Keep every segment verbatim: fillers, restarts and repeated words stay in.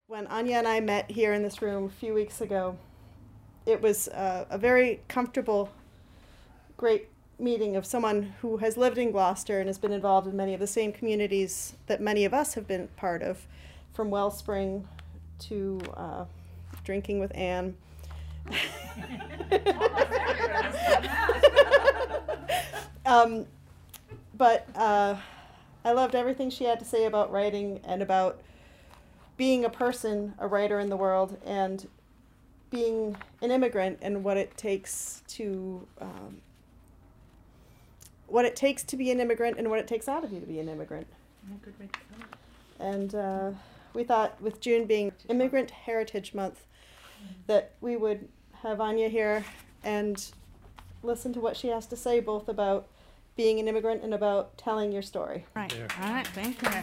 When Anya and I met here in this room a few weeks ago, it was uh, a very comfortable, great meeting of someone who has lived in Gloucester and has been involved in many of the same communities that many of us have been part of, from Wellspring to uh, Drinking with Anne. um, but uh, I loved everything she had to say about writing and about being a person, a writer in the world, and being an immigrant and what it takes to um, what it takes to be an immigrant and what it takes out of you to be an immigrant. Yeah, good way to put it. And uh, we thought, with June being Immigrant Heritage Month, that we would have Anya here and listen to what she has to say, both about being an immigrant and about telling your story. Right. There. All right. Thank you.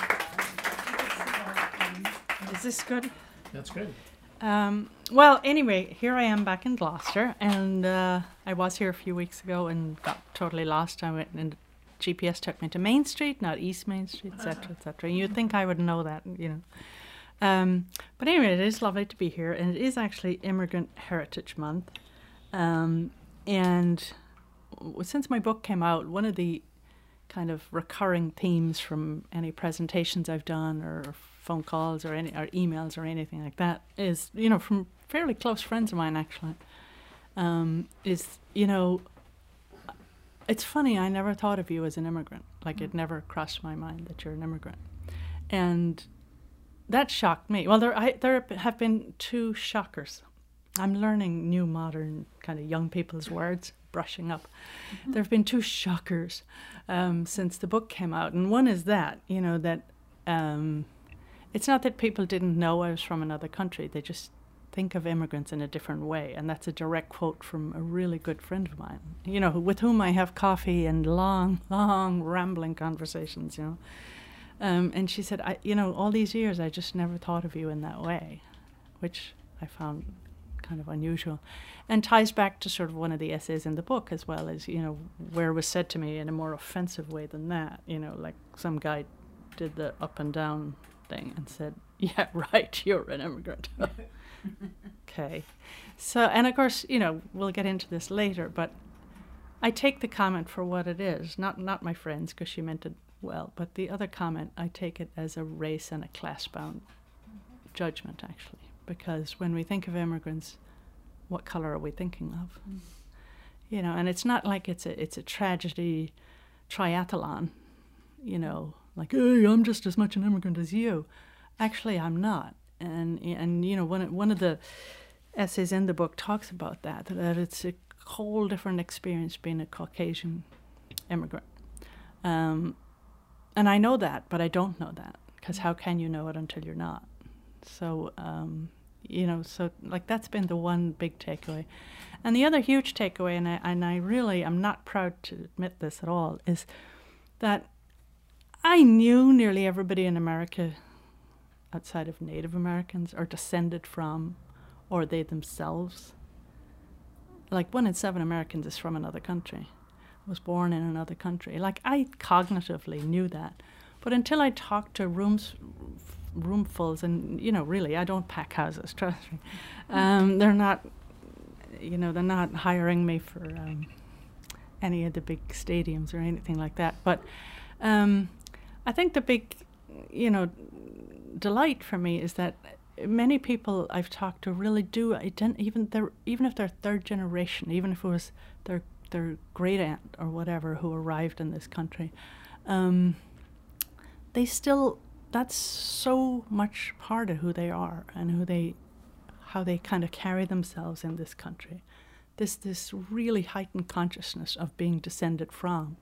Is this good? That's good. Um, well, anyway, here I am back in Gloucester, and uh, I was here a few weeks ago and got totally lost. I went and the G P S took me to Main Street, not East Main Street, et cetera, et cetera. You'd think I would know that, you know. Um, but anyway, it is lovely to be here, and it is actually Immigrant Heritage Month. Um, and w- since my book came out, one of the kind of recurring themes from any presentations I've done or phone calls or any or emails or anything like that is, you know, from fairly close friends of mine actually, um, is, you know, it's funny, I never thought of you as an immigrant. Like, it never crossed my mind that you're an immigrant. And that shocked me. Well, there I, there have been two shockers. I'm learning new modern kind of young people's words, brushing up. Mm-hmm. There have been two shockers um, since the book came out. And one is that, you know, that um, it's not that people didn't know I was from another country. They just think of immigrants in a different way. And that's a direct quote from a really good friend of mine, you know, with whom I have coffee and long, long, rambling conversations, you know. Um, and she said, I, you know, all these years I just never thought of you in that way, which I found kind of unusual, and ties back to sort of one of the essays in the book as well, as, you know, where it was said to me in a more offensive way than that, you know, like some guy did the up and down thing and said, yeah, right, you're an immigrant. Okay. So, and of course, you know, we'll get into this later, but I take the comment for what it is, not not my friends, because she meant it well, but the other comment, I take it as a race and a class-bound judgment, actually. Because when we think of immigrants, what color are we thinking of? Mm. You know, and it's not like it's a it's a tragedy triathlon, you know, like, hey, I'm just as much an immigrant as you. Actually, I'm not. And, and you know, one, one of the essays in the book talks about that, that it's a whole different experience being a Caucasian immigrant. Um, and I know that, but I don't know that, because how can you know it until you're not? So, um, you know, so like that's been the one big takeaway. And the other huge takeaway, and I, and I really am not proud to admit this at all, is that I knew nearly everybody in America outside of Native Americans are descended from, or they themselves. Like one in seven Americans is from another country, was born in another country. Like I cognitively knew that. But until I talked to rooms roomfuls, and, you know, really, I don't pack houses, trust me. Um, they're not, you know, they're not hiring me for um, any of the big stadiums or anything like that. But um, I think the big, you know, delight for me is that many people I've talked to really do ident- even they're, even if they're third generation, even if it was their their great aunt or whatever who arrived in this country, um, they still, that's so much part of who they are and who they, how they kind of carry themselves in this country. This this really heightened consciousness of being descended from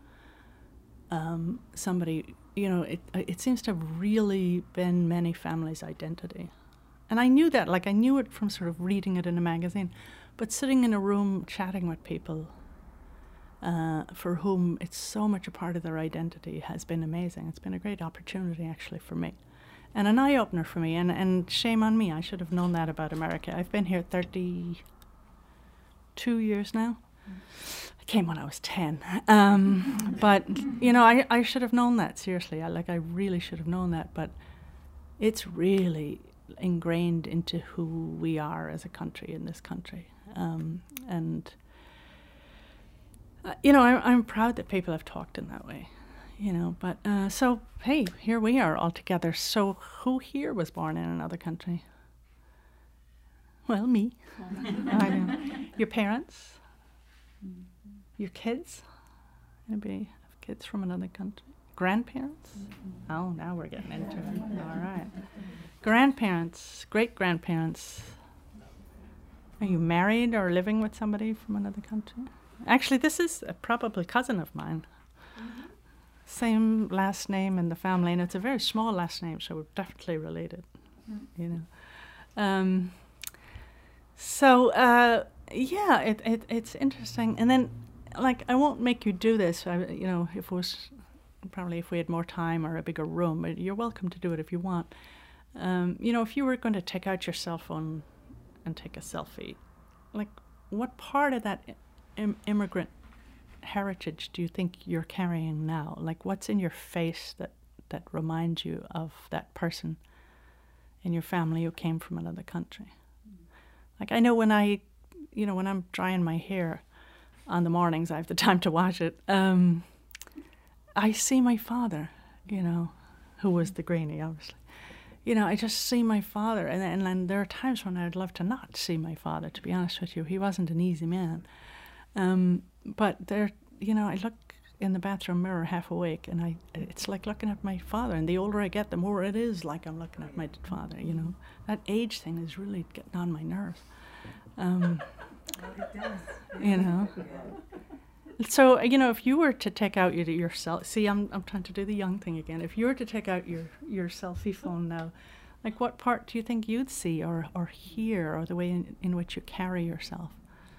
um, somebody, you know, it it seems to have really been many families' identity. And I knew that, like I knew it from sort of reading it in a magazine, but sitting in a room chatting with people uh, for whom it's so much a part of their identity has been amazing. It's been a great opportunity actually for me. And an eye-opener for me, and, and shame on me, I should have known that about America. I've been here thirty-two years now. Mm. I came when I was ten. Um, but, you know, I, I should have known that, seriously. I, like, I really should have known that, but it's really ingrained into who we are as a country in this country. Um, and, uh, you know, I'm, I'm proud that people have talked in that way, you know. But uh, so, hey, here we are all together. So who here was born in another country? Well, me. I know. Your parents? Your kids? Anybody have kids from another country? Grandparents? Mm-hmm. Oh, now we're getting into it. All right. Grandparents, great-grandparents. Are you married or living with somebody from another country? Actually, this is a probably cousin of mine. Mm-hmm. Same last name in the family, and it's a very small last name, so we're definitely related, mm-hmm. you know. Um, so, uh, yeah, it, it it's interesting. And then, like, I won't make you do this, I, you know, if it was, probably if we had more time or a bigger room, but you're welcome to do it if you want. Um, you know, if you were going to take out your cell phone and take a selfie, like, what part of that im- immigrant heritage do you think you're carrying now? Like, what's in your face that, that reminds you of that person in your family who came from another country? Like, I know when I, you know, when I'm drying my hair on the mornings, I have the time to wash it, um, I see my father, you know, who was the greenie, obviously. You know, I just see my father, and, and, and there are times when I'd love to not see my father, to be honest with you. He wasn't an easy man. Um, but there, you know, I look in the bathroom mirror half awake, and I it's like looking at my father, and the older I get, the more it is like I'm looking at my father, you know. That age thing is really getting on my nerves. Um, you know. So, you know, if you were to take out your, your cell, see, I'm I'm trying to do the young thing again. If you were to take out your, your selfie phone now, like, what part do you think you'd see or, or hear, or the way in, in which you carry yourself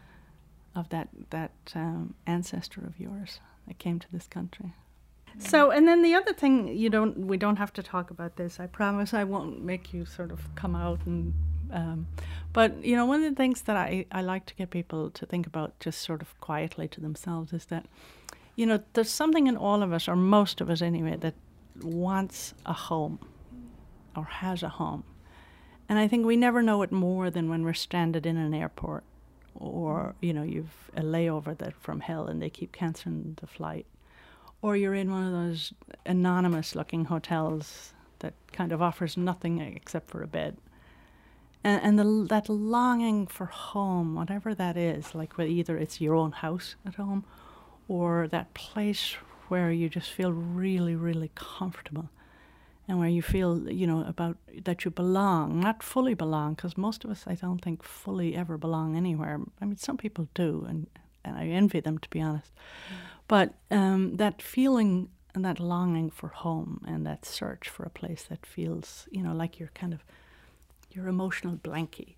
of that that um, ancestor of yours that came to this country? Mm. So, and then the other thing, you don't, we don't have to talk about this. I promise I won't make you sort of come out and. Um, but, you know, one of the things that I, I like to get people to think about just sort of quietly to themselves is that, you know, there's something in all of us, or most of us anyway, that wants a home or has a home. And I think we never know it more than when we're stranded in an airport, or, you know, you've a layover that from hell and they keep cancelling the flight. Or you're in one of those anonymous looking hotels that kind of offers nothing except for a bed. And, and the, that longing for home, whatever that is, like whether either it's your own house at home or that place where you just feel really, really comfortable and where you feel, you know, about that you belong, not fully belong, because most of us, I don't think, fully ever belong anywhere. I mean, some people do, and, and I envy them, to be honest. Mm. But um, that feeling and that longing for home and that search for a place that feels, you know, like you're kind of your emotional blankie.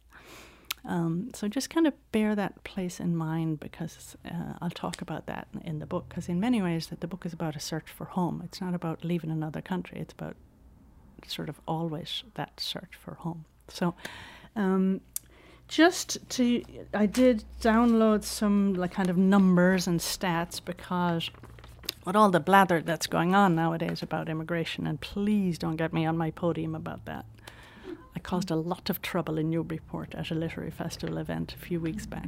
Um, so just kind of bear that place in mind, because uh, I'll talk about that in, in the book, because in many ways that the book is about a search for home. It's not about leaving another country. It's about sort of always that search for home. So um, just to, I did download some like kind of numbers and stats, because with all the blather that's going on nowadays about immigration, and please don't get me on my podium about that. I caused a lot of trouble in Newburyport at a literary festival event a few weeks back,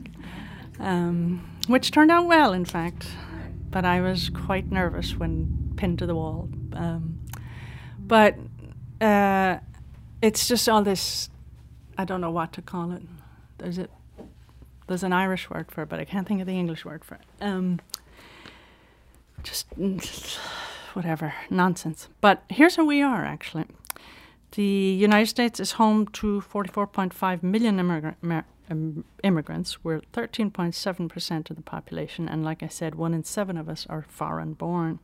um, which turned out well, in fact, but I was quite nervous when pinned to the wall. Um, but uh, it's just all this, I don't know what to call it. There's a, there's an Irish word for it, but I can't think of the English word for it. Um, just whatever, nonsense. But here's who we are, actually. The United States is home to forty-four point five million immigra- mer- um, immigrants. We're thirteen point seven percent of the population, and like I said, one in seven of us are foreign-born.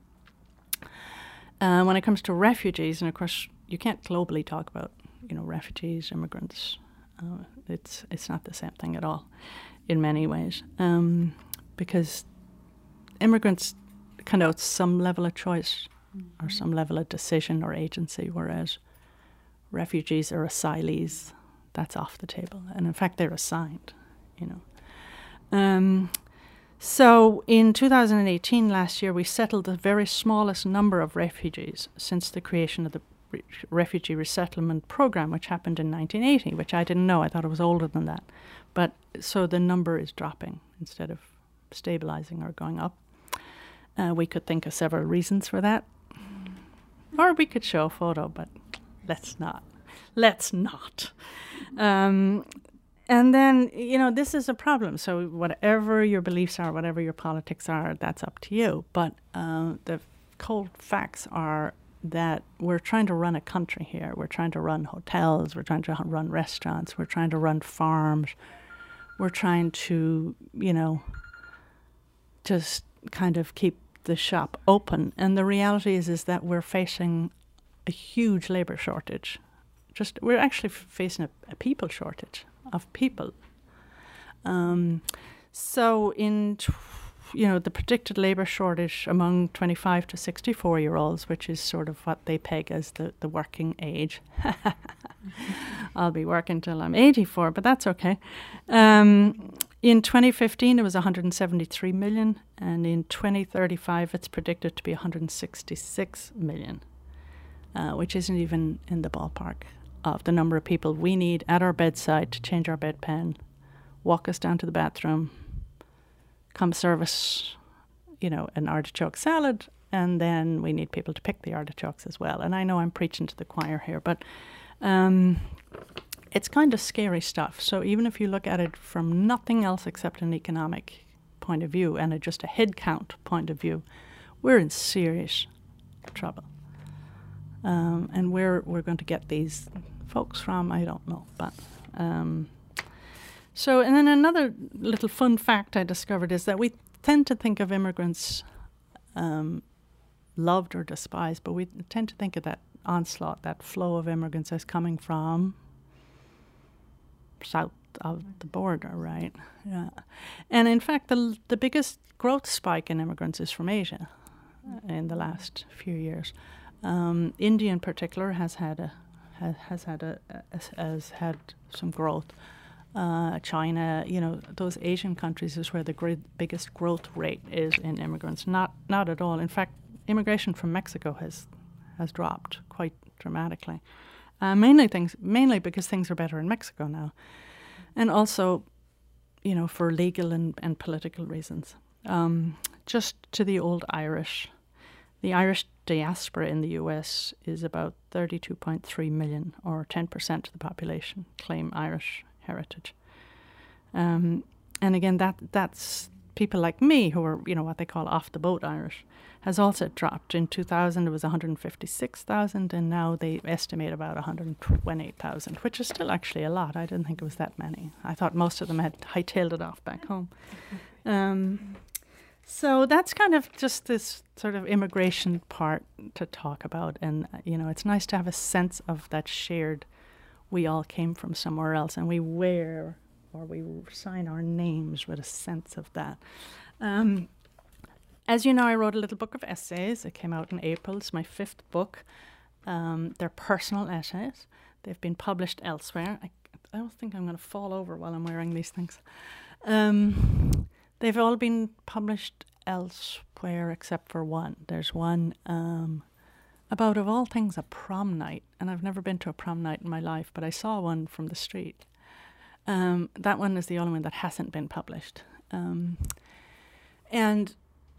Uh, when it comes to refugees, and of course, you can't globally talk about, you know, refugees, immigrants. Uh, it's it's not the same thing at all, in many ways, um, because immigrants connotes some level of choice, mm-hmm. or some level of decision or agency, whereas refugees or asylees, that's off the table. And in fact, they're assigned, you know. Um, so in two thousand eighteen, last year, we settled the very smallest number of refugees since the creation of the re- refugee resettlement program, which happened in nineteen eighty, which I didn't know. I thought it was older than that. But so the number is dropping instead of stabilizing or going up. Uh, we could think of several reasons for that. Or we could show a photo, but let's not. Let's not. Um, and then, you know, this is a problem. So whatever your beliefs are, whatever your politics are, that's up to you. But uh, the cold facts are that we're trying to run a country here. We're trying to run hotels. We're trying to run restaurants. We're trying to run farms. We're trying to, you know, just kind of keep the shop open. And the reality is, is that we're facing a huge labor shortage. Just we're actually f- facing a, a people shortage of people. Um, so in, tw- you know, the predicted labor shortage among twenty-five to sixty-four year olds, which is sort of what they peg as the, the working age. I'll be working till I'm eighty-four, but that's okay. Um, in twenty fifteen, it was one hundred seventy-three million, and in twenty thirty-five, it's predicted to be one hundred sixty-six million, uh, which isn't even in the ballpark of the number of people we need at our bedside to change our bedpan, walk us down to the bathroom, come service, you know, an artichoke salad, and then we need people to pick the artichokes as well. And I know I'm preaching to the choir here, but um, it's kind of scary stuff. So even if you look at it from nothing else except an economic point of view and a, just a head count point of view, we're in serious trouble. Um, and where we're going to get these folks from, I don't know. But um, so, and then another little fun fact I discovered is that we tend to think of immigrants um, loved or despised, but we tend to think of that onslaught, that flow of immigrants as coming from south of the border, right? Yeah. And in fact, the the biggest growth spike in immigrants is from Asia uh, in the last few years. Um, India, in particular, has had a has, has had a, a has had some growth. Uh, China, you know, those Asian countries is where the great, biggest growth rate is in immigrants. Not not at all. In fact, immigration from Mexico has has dropped quite dramatically. Uh, mainly things, mainly because things are better in Mexico now, and also, you know, for legal and, and political reasons. Um, just to the old Irish. The Irish diaspora in the U S is about thirty-two point three million, or ten percent of the population claim Irish heritage. Um, and again, that that's people like me who are, you know, what they call off-the-boat Irish, has also dropped. In two thousand, it was one hundred fifty-six thousand, and now they estimate about one hundred twenty thousand, which is still actually a lot. I didn't think it was that many. I thought most of them had hightailed it off back home. Um, So that's kind of just this sort of immigration part to talk about. And, uh, you know, it's nice to have a sense of that shared, we all came from somewhere else, and we wear or we sign our names with a sense of that. Um, as you know, I wrote a little book of essays. It came out in April. It's my fifth book. Um, they're personal essays. They've been published elsewhere. I, I don't think I'm going to fall over while I'm wearing these things. Um... They've all been published elsewhere except for one. There's one um, about, of all things, a prom night. And I've never been to a prom night in my life, but I saw one from the street. Um, that one is the only one that hasn't been published. Um, and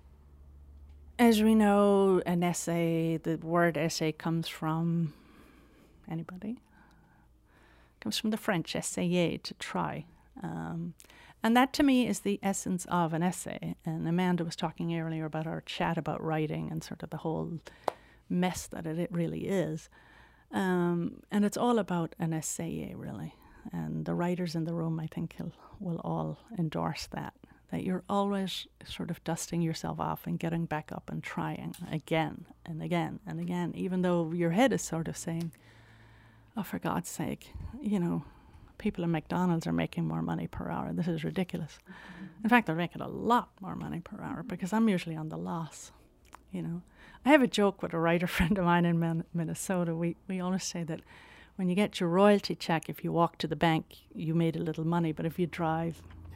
as we know, an essay, the word essay comes from anybody? Comes from the French, essayer, to try. Um, And that, to me, is the essence of an essay. And Amanda was talking earlier about our chat about writing and sort of the whole mess that it, it really is. Um, and it's all about an essay, really. And the writers in the room, I think, will, will all endorse that, that you're always sort of dusting yourself off and getting back up and trying again and again and again, even though your head is sort of saying, oh, for God's sake, you know, people in McDonald's are making more money per hour. This is ridiculous. Mm-hmm. In fact, they're making a lot more money per hour because I'm usually on the loss, you know. I have a joke with a writer friend of mine in Man- Minnesota. We we always say that when you get your royalty check, if you walk to the bank, you made a little money, but if you drive,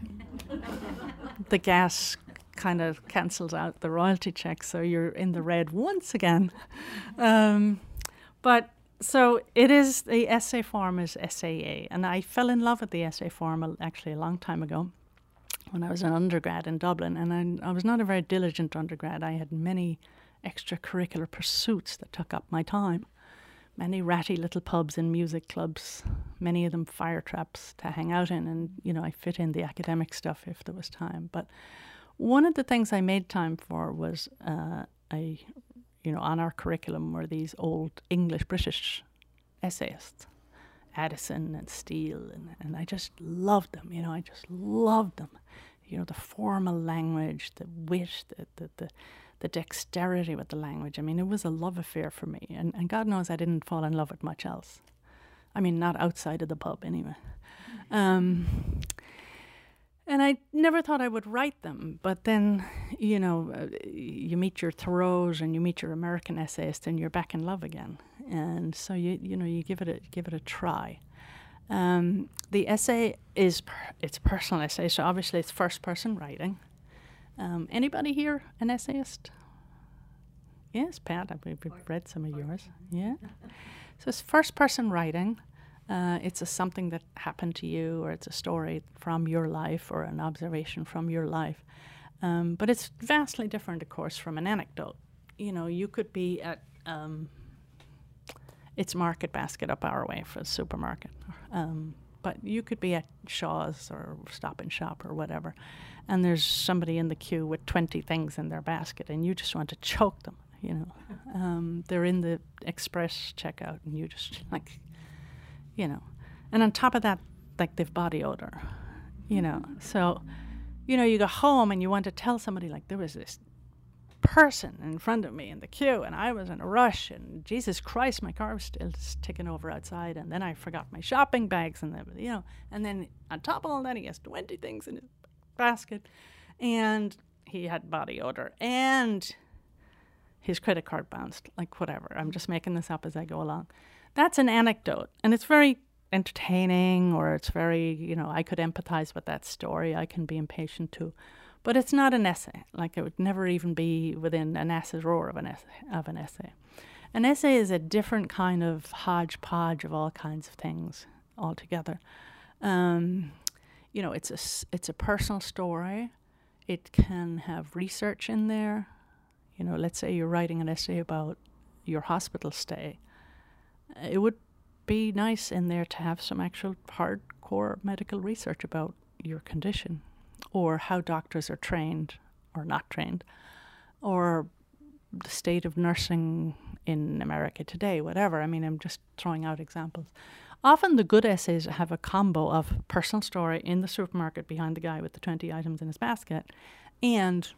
the gas kind of cancels out the royalty check, so you're in the red once again. Um, but So it is, the essay form is S A A, and I fell in love with the essay form a- actually a long time ago when I was an undergrad in Dublin, and I, I was not a very diligent undergrad. I had many extracurricular pursuits that took up my time, many ratty little pubs and music clubs, many of them fire traps to hang out in, and you know I fit in the academic stuff if there was time. But one of the things I made time for was uh, a you know, on our curriculum were these old English British essayists, Addison and Steele, and, and I just loved them, you know, I just loved them. You know, the formal language, the wit, the, the, the, the dexterity with the language. I mean, it was a love affair for me, and, and God knows I didn't fall in love with much else. I mean, not outside of the pub anyway. Um, And I never thought I would write them, but then, you know, uh, you meet your Thoreaus and you meet your American essayist, and you're back in love again. And so you, you know, you give it a give it a try. Um, the essay is per- it's a personal essay, so obviously it's first person writing. Um, anybody here an essayist? Yes, Pat, I've read some of yours. Yeah. So it's first person writing. Uh, it's a something that happened to you, or it's a story from your life, or an observation from your life. Um, but it's vastly different, of course, from an anecdote. You know, you could be at, um, it's Market Basket up our way for the supermarket. Um, but you could be at Shaw's or Stop and Shop or whatever, and there's somebody in the queue with twenty things in their basket, and you just want to choke them, you know. Um, they're in the express checkout, and you just, like... You know, and on top of that, like they've body odor, you know. So, you know, you go home and you want to tell somebody, like, there was this person in front of me in the queue, and I was in a rush, and Jesus Christ, my car was still ticking over outside, and then I forgot my shopping bags, and then, you know, and then on top of all that, he has twenty things in his basket, and he had body odor, and his credit card bounced, like whatever. I'm just making this up as I go along. That's an anecdote, and it's very entertaining, or it's very, you know, I could empathize with that story. I can be impatient too. But it's not an essay. Like, it would never even be within an ass's roar of an essay. Of an essay. An essay is a different kind of hodgepodge of all kinds of things altogether. Um, you know, it's a, it's a personal story. It can have research in there. You know, let's say you're writing an essay about your hospital stay. It would be nice in there to have some actual hardcore medical research about your condition, or how doctors are trained or not trained, or the state of nursing in America today, whatever. I mean, I'm just throwing out examples. Often the good essays have a combo of personal story in the supermarket behind the guy with the twenty items in his basket, and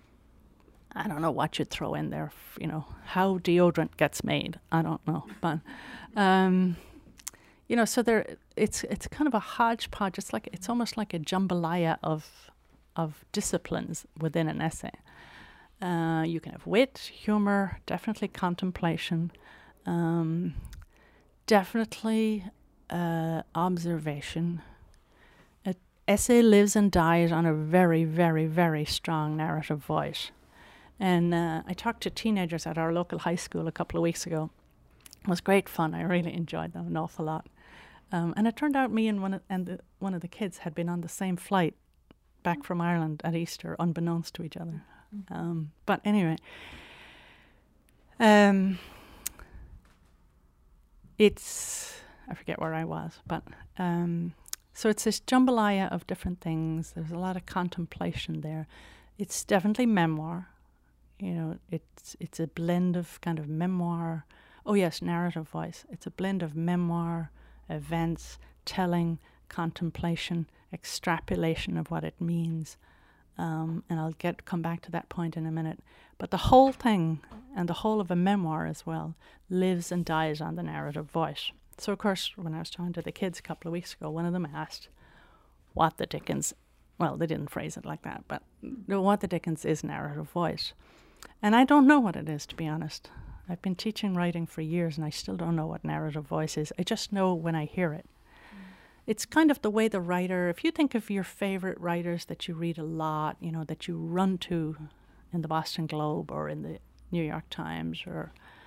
I don't know what you'd throw in there, you know, how deodorant gets made. I don't know. But, um, you know, so there, it's it's kind of a hodgepodge. It's like, it's almost like a jambalaya of of disciplines within an essay. Uh, you can have wit, humor, definitely contemplation, um, definitely uh, observation. An essay lives and dies on a very, very, very strong narrative voice. And uh, I talked to teenagers at our local high school a couple of weeks ago. It was great fun. I really enjoyed them an awful lot. Um, and it turned out me and one of, and the, one of the kids had been on the same flight back from Ireland at Easter, unbeknownst to each other. Mm-hmm. Um, but anyway, um, it's, I forget where I was, but um, so it's this jambalaya of different things. There's a lot of contemplation there. It's definitely memoir. You know, it's it's a blend of kind of memoir. Oh yes, narrative voice. It's a blend of memoir, events, telling, contemplation, extrapolation of what it means. Um, and I'll get come back to that point in a minute. But the whole thing, and the whole of a memoir as well, lives and dies on the narrative voice. So of course, when I was talking to the kids a couple of weeks ago, one of them asked, what the dickens, well, they didn't phrase it like that, but what the dickens is narrative voice? And I don't know what it is, to be honest. I've been teaching writing for years, and I still don't know what narrative voice is. I just know when I hear it. Mm. It's kind of the way the writer, if you think of your favorite writers that you read a lot, you know, that you run to in the Boston Globe or in the New York Times or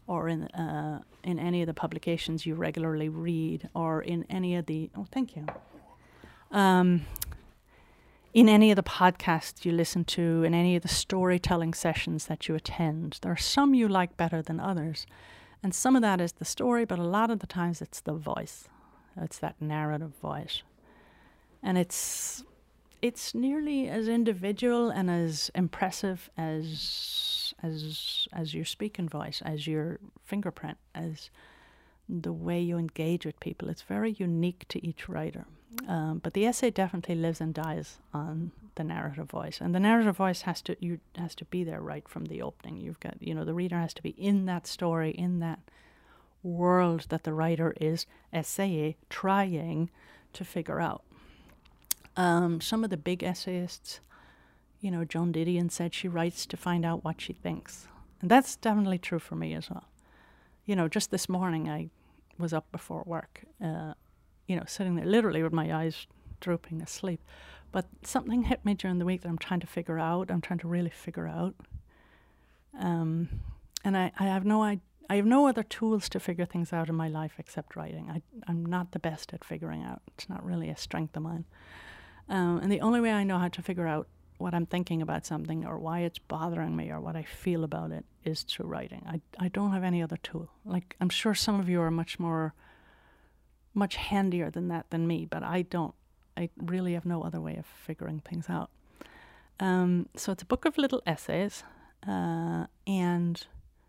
or in uh, in any of the publications you regularly read, or in any of the oh, thank you. Um, in any of the podcasts you listen to, in any of the storytelling sessions that you attend, there are some you like better than others, and some of that is the story, but a lot of the times it's the voice. It's that narrative voice, and it's it's nearly as individual and as impressive as as as your speaking voice, as your fingerprint, as the way you engage with people. It's very unique to each writer. Um, but the essay definitely lives and dies on the narrative voice, and the narrative voice has to you has to be there right from the opening. You've got you know the reader has to be in that story, in that world that the writer is essay trying to figure out. Um, some of the big essayists, you know, Joan Didion said she writes to find out what she thinks, and that's definitely true for me as well. You know, just this morning I was up before work. Uh, you know, sitting there literally with my eyes drooping asleep. But something hit me during the week that I'm trying to figure out. I'm trying to really figure out. Um, and I, I have no I, I have no other tools to figure things out in my life except writing. I, I'm not the best at figuring out. It's not really a strength of mine. Um, and the only way I know how to figure out what I'm thinking about something or why it's bothering me or what I feel about it is through writing. I, I don't have any other tool. Like, I'm sure some of you are much more... much handier than that than me, but I don't. I really have no other way of figuring things out. Um, so it's a book of little essays, uh, and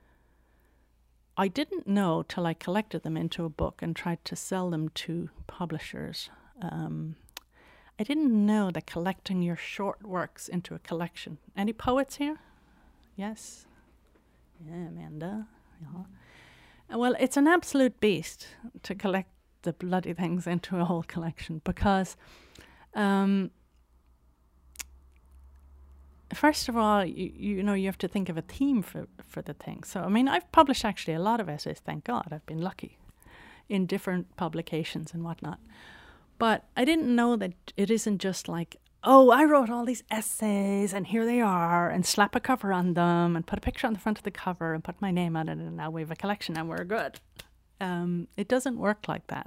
I didn't know till I collected them into a book and tried to sell them to publishers. Um, I didn't know that collecting your short works into a collection. Any poets here? Yes? Yeah, Amanda. Yeah. Well, it's an absolute beast to collect the bloody things into a whole collection, because um, first of all, you, you know, you have to think of a theme for, for the thing. So, I mean, I've published actually a lot of essays, thank God. I've been lucky in different publications and whatnot. But I didn't know that it isn't just like, oh, I wrote all these essays and here they are, and slap a cover on them and put a picture on the front of the cover and put my name on it, and now we have a collection and we're good. Um, it doesn't work like that.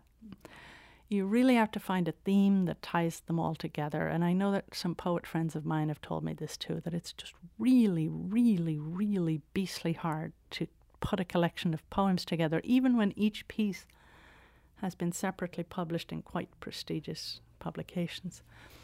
You really have to find a theme that ties them all together. And I know that some poet friends of mine have told me this too, that it's just really, really, really beastly hard to put a collection of poems together, even when each piece has been separately published in quite prestigious publications.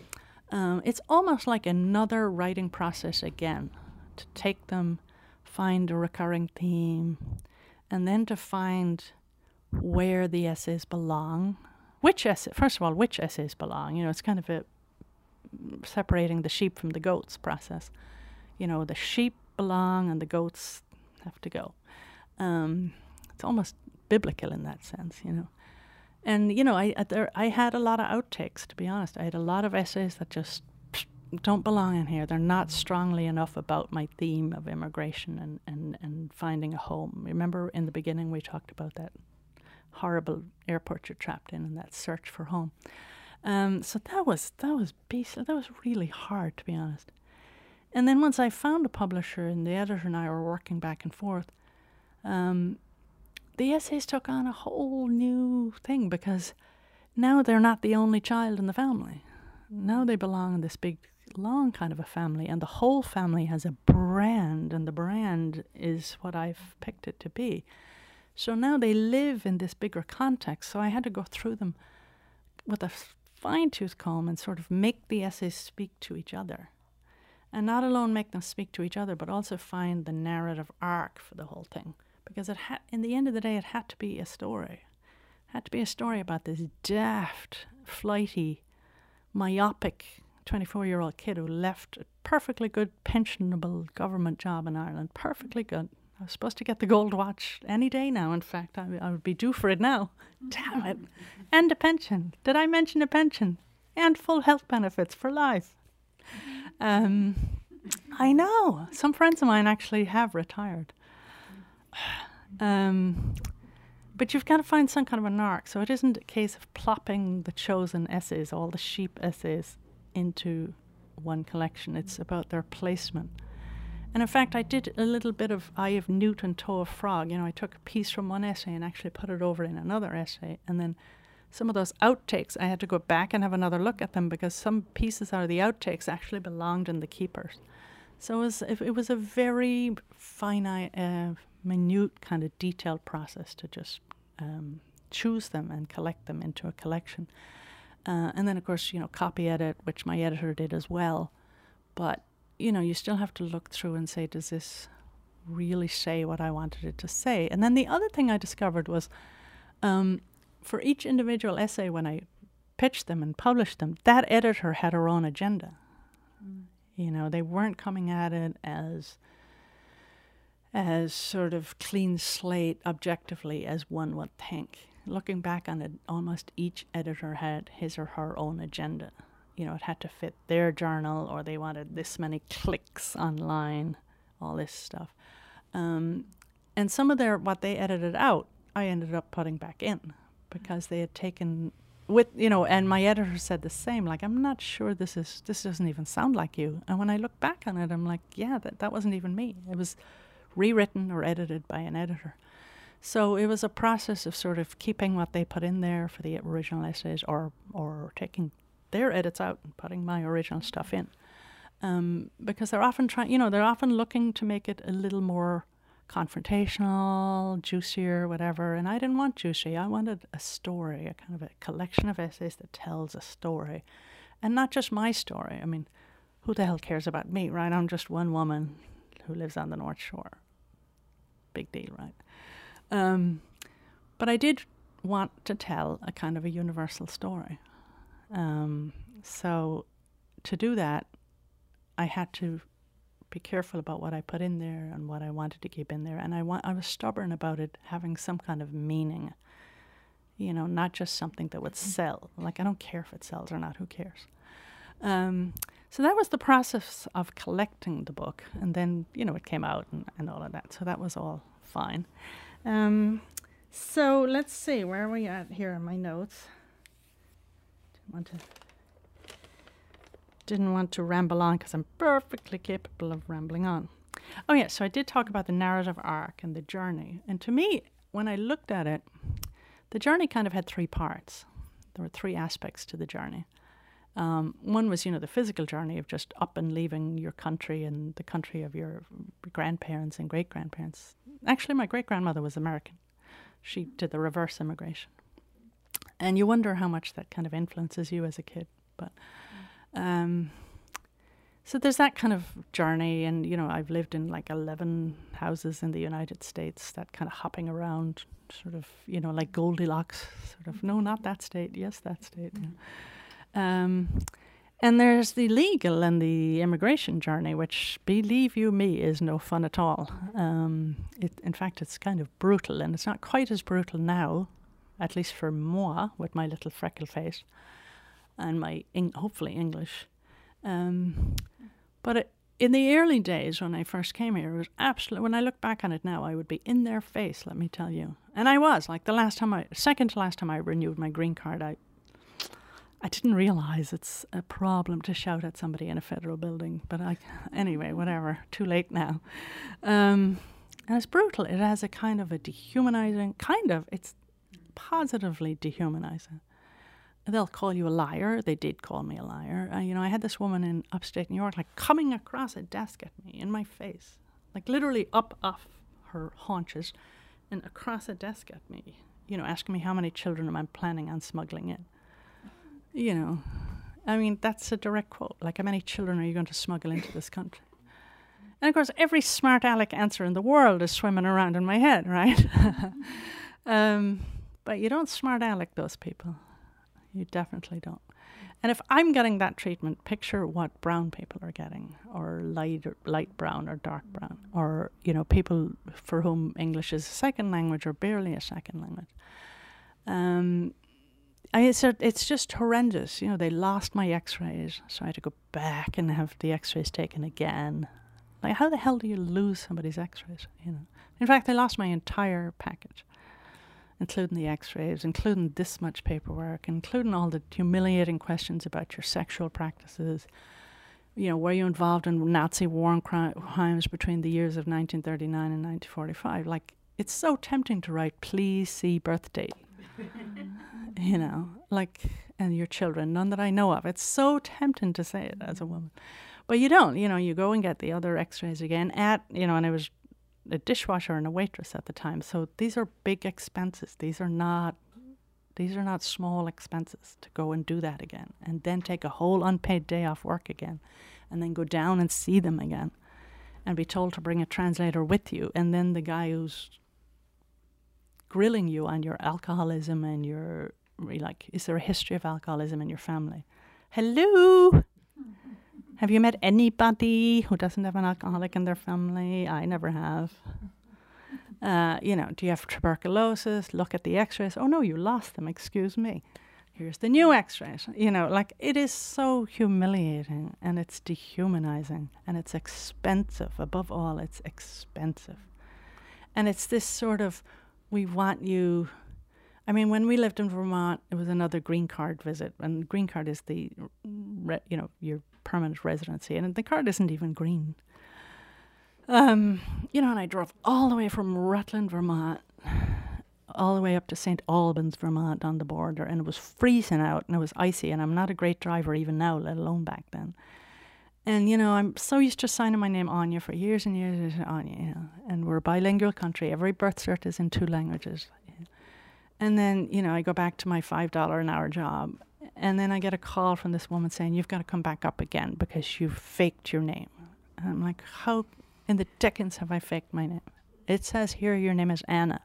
Um, it's almost like another writing process again, to take them, find a recurring theme, and then to find where the essays belong. Which essay, first of all, which essays belong? You know, it's kind of a separating the sheep from the goats process. You know, the sheep belong and the goats have to go. Um, it's almost biblical in that sense, you know. And, you know, I uh, there, I had a lot of outtakes, to be honest. I had a lot of essays that just psh, don't belong in here. They're not strongly enough about my theme of immigration and, and, and finding a home. Remember in the beginning we talked about that horrible airport you're trapped in and that search for home. Um, so that was that was beastly. That was really hard, to be honest. And then once I found a publisher and the editor and I were working back and forth, um, the essays took on a whole new thing, because now they're not the only child in the family. Now they belong in this big, long kind of a family, and the whole family has a brand, and the brand is what I've picked it to be. So now they live in this bigger context. So I had to go through them with a fine-tooth comb and sort of make the essays speak to each other. And not alone make them speak to each other, but also find the narrative arc for the whole thing. Because it ha- in the end of the day, it had to be a story. It had to be a story about this daft, flighty, myopic twenty-four-year-old kid who left a perfectly good pensionable government job in Ireland. Perfectly good. I was supposed to get the gold watch any day now. In fact, I, I would be due for it now. Damn it. And a pension. Did I mention a pension? And full health benefits for life. Um, I know. Some friends of mine actually have retired. Um, but you've got to find some kind of an arc. So it isn't a case of plopping the chosen essays, all the sheep essays, into one collection. It's about their placement. And in fact, I did a little bit of Eye of Newt and Toe of Frog. You know, I took a piece from one essay and actually put it over in another essay. And then some of those outtakes, I had to go back and have another look at them because some pieces out of the outtakes actually belonged in The Keepers. So it was, it, it was a very finite, uh, minute kind of detailed process to just um, choose them and collect them into a collection. Uh, and then, of course, you know, copy edit, which my editor did as well. But, you know, you still have to look through and say, does this really say what I wanted it to say? And then the other thing I discovered was um, for each individual essay, when I pitched them and published them, that editor had her own agenda. Mm. You know, they weren't coming at it as as sort of clean slate objectively as one would think. Looking back on it, almost each editor had his or her own agenda. You know, it had to fit their journal, or they wanted this many clicks online, all this stuff. Um, and some of their, what they edited out, I ended up putting back in because they had taken with, you know, and my editor said the same, like, I'm not sure this is, this doesn't even sound like you. And when I look back on it, I'm like, yeah, that, that wasn't even me. It was rewritten or edited by an editor. So it was a process of sort of keeping what they put in there for the original essays, or or taking their edits out and putting my original stuff in. Um, because they're often trying, you know, they're often looking to make it a little more confrontational, juicier, whatever. And I didn't want juicy. I wanted a story, a kind of a collection of essays that tells a story. And not just my story. I mean, who the hell cares about me, right? I'm just one woman who lives on the North Shore. Big deal, right? Um, but I did want to tell a kind of a universal story. Um, so to do that, I had to be careful about what I put in there and what I wanted to keep in there. And I want, I was stubborn about it having some kind of meaning, you know, not just something that would sell. Like, I don't care if it sells or not, who cares? Um, so that was the process of collecting the book. And then, you know, it came out and, and all of that. So that was all fine. Um, so let's see, where are we at here in my notes? Didn't want to, didn't want to ramble on because I'm perfectly capable of rambling on. Oh yeah, so I did talk about the narrative arc and the journey. And to me, when I looked at it, the journey kind of had three parts. There were three aspects to the journey. Um, one was, you know, the physical journey of just up and leaving your country and the country of your grandparents and great-grandparents. Actually, my great-grandmother was American. She did the reverse immigration. And you wonder how much that kind of influences you as a kid. But um, so there's that kind of journey. And, you know, I've lived in like eleven houses in the United States, that kind of hopping around, sort of, you know, like Goldilocks, sort of, no, not that state, yes, that state, yeah. Um, and there's the legal and the immigration journey, which, believe you me, is no fun at all. Um, it, in fact, it's kind of brutal, and it's not quite as brutal now, at least for moi, with my little freckle face and my, eng- hopefully, English. Um, but it, in the early days when I first came here, it was absolutely, when I look back on it now, I would be in their face, let me tell you. And I was, like the last time I, second to last time I renewed my green card, I I didn't realize it's a problem to shout at somebody in a federal building, but I, anyway, whatever, too late now. Um, and it's brutal. It has a kind of a dehumanizing, kind of, it's positively dehumanizing. They'll call you a liar. They did call me a liar. Uh, you know, I had this woman in upstate New York, like, coming across a desk at me, in my face, like literally up off her haunches and across a desk at me, you know, asking me how many children am I planning on smuggling in. You know, I mean, that's a direct quote. Like, how many children are you going to smuggle into this country? And, of course, every smart aleck answer in the world is swimming around in my head, right? um, but you don't smart aleck those people. You definitely don't. And if I'm getting that treatment, picture what brown people are getting, or light, or light brown or dark brown, or, you know, people for whom English is a second language or barely a second language. Um... I, it's, a, it's just horrendous. You know, they lost my x-rays, so I had to go back and have the x-rays taken again. Like, how the hell do you lose somebody's x-rays, you know? In fact, they lost my entire package, including the x-rays, including this much paperwork, including all the humiliating questions about your sexual practices, you know, were you involved in Nazi war cri- crimes between the years of nineteen thirty-nine and nineteen forty-five? Like, it's so tempting to write, please see birth date. You know, like, and your children, none that I know of. It's so tempting to say it as a woman. But you don't, you know, you go and get the other x-rays again at, you know, and I was a dishwasher and a waitress at the time. So these are big expenses. These are not, these are not small expenses to go and do that again. And then take a whole unpaid day off work again. And then go down and see them again. And be told to bring a translator with you. And then the guy who's grilling you on your alcoholism and your, like, is there a history of alcoholism in your family? Hello? Have you met anybody who doesn't have an alcoholic in their family? I never have. Uh, you know, do you have tuberculosis? Look at the x-rays. Oh, no, you lost them. Excuse me. Here's the new x-rays. You know, like, it is so humiliating and it's dehumanizing and it's expensive. Above all, it's expensive. And it's this sort of, we want you... I mean, when we lived in Vermont, it was another green card visit. And green card is the, re, you know, your permanent residency. And the card isn't even green. Um, you know, and I drove all the way from Rutland, Vermont, all the way up to Saint Albans, Vermont, on the border. And it was freezing out and it was icy. And I'm not a great driver even now, let alone back then. And, you know, I'm so used to signing my name Anya for years and years, Anya, you know. And we're a bilingual country. Every birth cert is in two languages. And then, you know, I go back to my five dollars an hour job. And then I get a call from this woman saying, you've got to come back up again because you've faked your name. And I'm like, how in the dickens have I faked my name? It says here your name is Anna.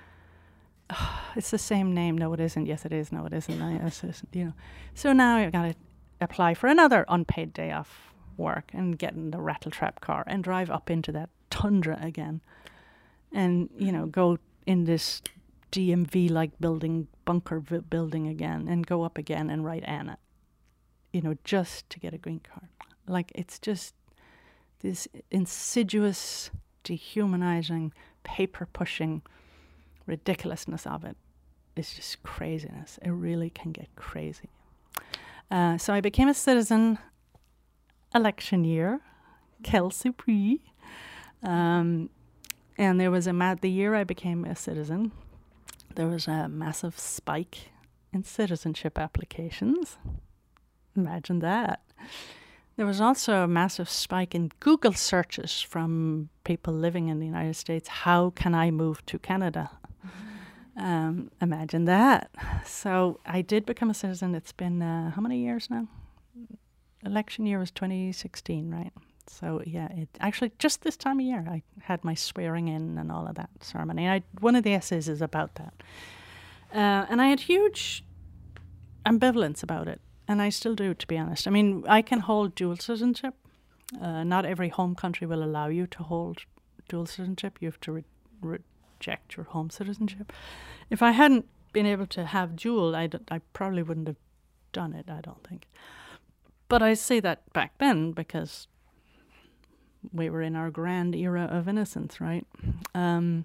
It's the same name. No, it isn't. Yes, it is. No, it isn't. No, yes, it isn't. You know. So now I've got to apply for another unpaid day off work and get in the rattletrap car and drive up into that tundra again and, you know, go in this D M V-like building, bunker v- building again and go up again and write Anna, you know, just to get a green card. Like, it's just this insidious, dehumanizing, paper-pushing ridiculousness of it. It's just craziness. It really can get crazy. Uh, so I became a citizen election year, quel surprise. Um, and there was a, ma- the year I became a citizen, there was a massive spike in citizenship applications. Imagine that. There was also a massive spike in Google searches from people living in the United States. How can I move to Canada? Mm-hmm. Um, imagine that. So I did become a citizen. It's been, uh, how many years now? Election year was twenty sixteen, right? So yeah, it actually just this time of year I had my swearing in and all of that ceremony. I one of the essays is about that, uh, and I had huge ambivalence about it, and I still do, to be honest. I mean, I can hold dual citizenship. Uh, not every home country will allow you to hold dual citizenship. You have to re- reject your home citizenship. If I hadn't been able to have dual, I I probably wouldn't have done it. I don't think. But I say that back then because we were in our grand era of innocence, right? Um,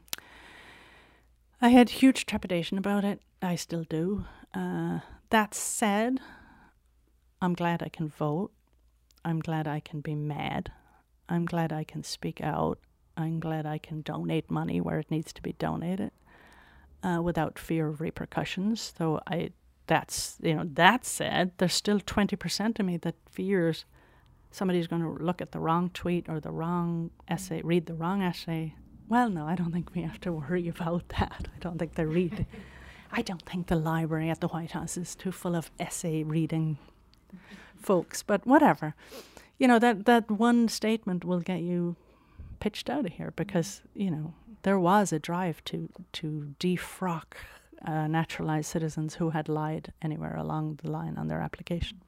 I had huge trepidation about it. I still do. Uh, that said, I'm glad I can vote. I'm glad I can be mad. I'm glad I can speak out. I'm glad I can donate money where it needs to be donated uh, without fear of repercussions. So I... That's, you know, that said, there's still twenty percent of me that fears somebody's going to look at the wrong tweet or the wrong essay, read the wrong essay. Well, no, I don't think we have to worry about that. I don't think they read. I don't think the library at the White House is too full of essay reading folks, but whatever. You know, that, that one statement will get you pitched out of here because, you know, there was a drive to, to defrock Uh, naturalized citizens who had lied anywhere along the line on their application.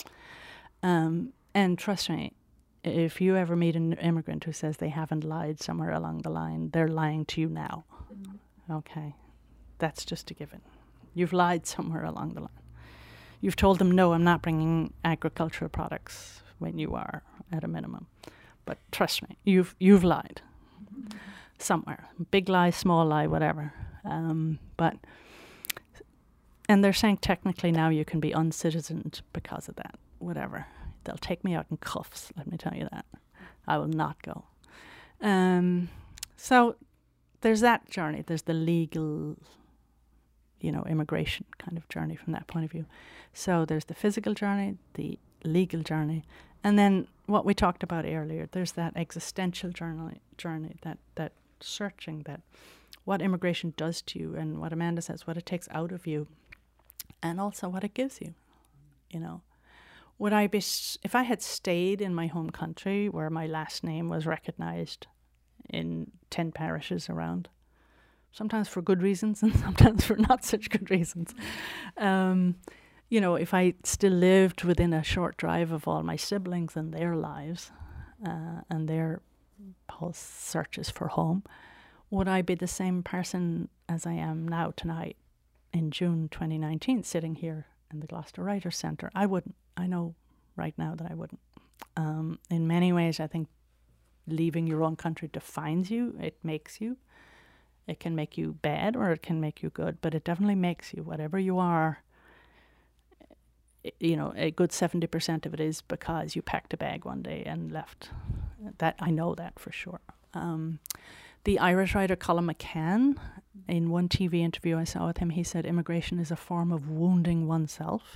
Um, and trust me, if you ever meet an immigrant who says they haven't lied somewhere along the line, they're lying to you now. Mm-hmm. Okay, that's just a given. You've lied somewhere along the line. You've told them, no, I'm not bringing agricultural products when you are, at a minimum. But trust me, you've you've lied mm-hmm. somewhere. Big lie, small lie, whatever. Um, but, and they're saying technically now you can be uncitizened because of that, whatever. They'll take me out in cuffs, let me tell you that. I will not go. Um, so there's that journey. There's the legal, you know, immigration kind of journey from that point of view. So there's the physical journey, the legal journey, and then what we talked about earlier, there's that existential journey, journey that, that searching, that what immigration does to you, and what Amanda says, what it takes out of you, and also what it gives you, you know. Would I be, s- if I had stayed in my home country where my last name was recognised in ten parishes around, sometimes for good reasons and sometimes for not such good reasons, um, you know, if I still lived within a short drive of all my siblings and their lives uh, and their whole searches for home, would I be the same person as I am now tonight in June twenty nineteen, sitting here in the Gloucester Writers' Centre? I wouldn't. I know right now that I wouldn't. Um, in many ways, I think leaving your own country defines you. It makes you. It can make you bad or it can make you good, but it definitely makes you. Whatever you are, you know, a good seventy percent of it is because you packed a bag one day and left. That I know that for sure. Um, the Irish writer Colin McCann, in one T V interview I saw with him, he said immigration is a form of wounding oneself.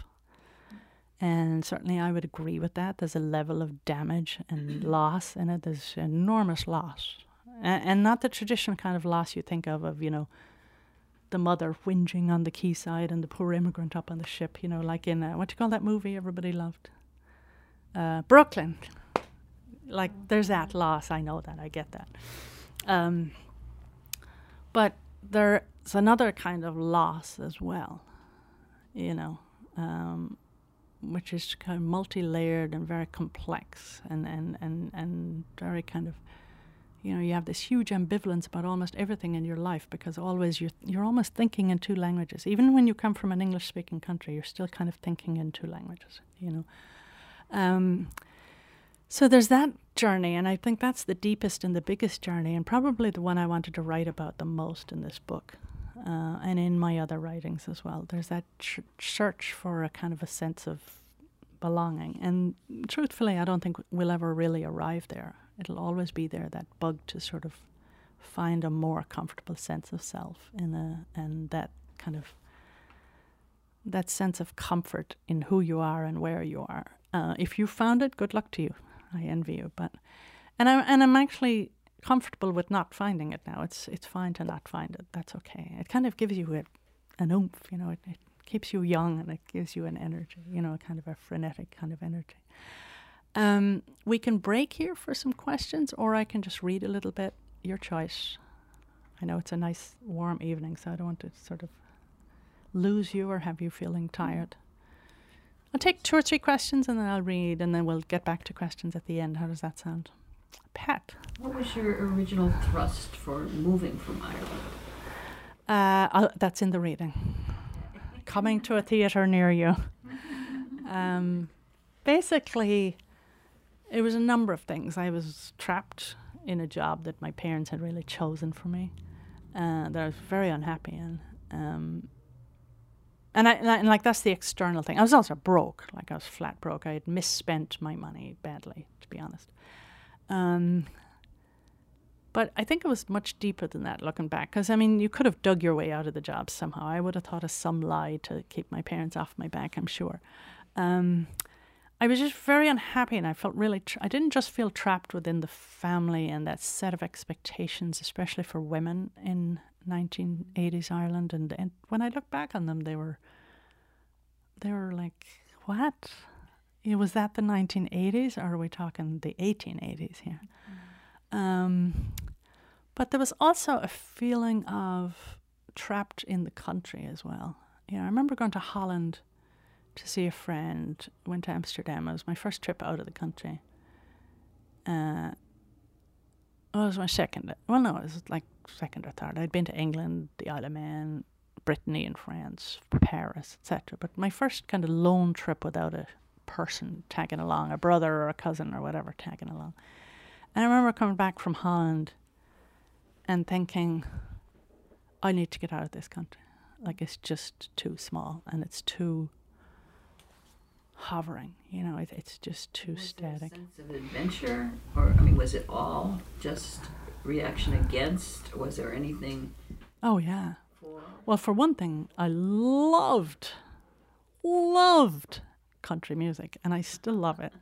And certainly I would agree with that. There's a level of damage and loss in it. There's enormous loss. And, and not the traditional kind of loss you think of, of, you know, the mother whinging on the quayside and the poor immigrant up on the ship, you know, like in, uh, what do you call that movie everybody loved? Uh, Brooklyn. Like, there's that loss. I know that. I get that. Um, but there's another kind of loss as well, you know, um, which is kind of multi-layered and very complex and, and, and, and very kind of, you know, you have this huge ambivalence about almost everything in your life because always you're, you're almost thinking in two languages. Even when you come from an English-speaking country, you're still kind of thinking in two languages, you know. Um, so there's that journey, and I think that's the deepest and the biggest journey, and probably the one I wanted to write about the most in this book, uh, and in my other writings as well. There's that ch- search for a kind of a sense of belonging, and truthfully, I don't think we'll ever really arrive there. It'll always be there, that bug to sort of find a more comfortable sense of self in a, and that kind of, that sense of comfort in who you are and where you are. Uh, if you found it, good luck to you. I envy you, but, and I'm, and I'm actually comfortable with not finding it now. It's, it's fine to not find it. That's okay. It kind of gives you a, an oomph, you know, it, it keeps you young and it gives you an energy, you know, a kind of a frenetic kind of energy. Um, we can break here for some questions, or I can just read a little bit. Your choice. I know it's a nice warm evening, so I don't want to sort of lose you or have you feeling tired. I'll take two or three questions and then I'll read, and then we'll get back to questions at the end. How does that sound? Pat. What was your original thrust for moving from Ireland? Uh, I'll, that's in the reading. Coming to a theatre near you. Um, basically, it was a number of things. I was trapped in a job that my parents had really chosen for me, uh, that I was very unhappy in. Um, and, I, and, I, and like that's the external thing. I was also broke, like I was flat broke. I had misspent my money badly, to be honest. Um, but I think it was much deeper than that, looking back. Because, I mean, you could have dug your way out of the job somehow. I would have thought of some lie to keep my parents off my back, I'm sure. Um, I was just very unhappy, and I felt really, tra- I didn't just feel trapped within the family and that set of expectations, especially for women in nineteen eighties Ireland. And, and when I look back on them, they were, they were like, what? Yeah, was that the nineteen eighties, or are we talking the eighteen eighties here? Mm. Um, but there was also a feeling of trapped in the country as well. You know, I remember going to Holland to see a friend, went to Amsterdam. It was my first trip out of the country. Uh, well, it was my second. Well, no, it was like second or third. I'd been to England, the Isle of Man, Brittany and France, Paris, et cetera. But my first kind of lone trip without a person tagging along, a brother or a cousin or whatever tagging along. And I remember coming back from Holland and thinking, I need to get out of this country. Like, it's just too small and it's too hovering. You know, it, it's just too Was static. there a sense of adventure, or I mean, was it all just reaction against? Or was there anything Oh yeah. for? Well, for one thing, I loved, loved country music, and I still love it.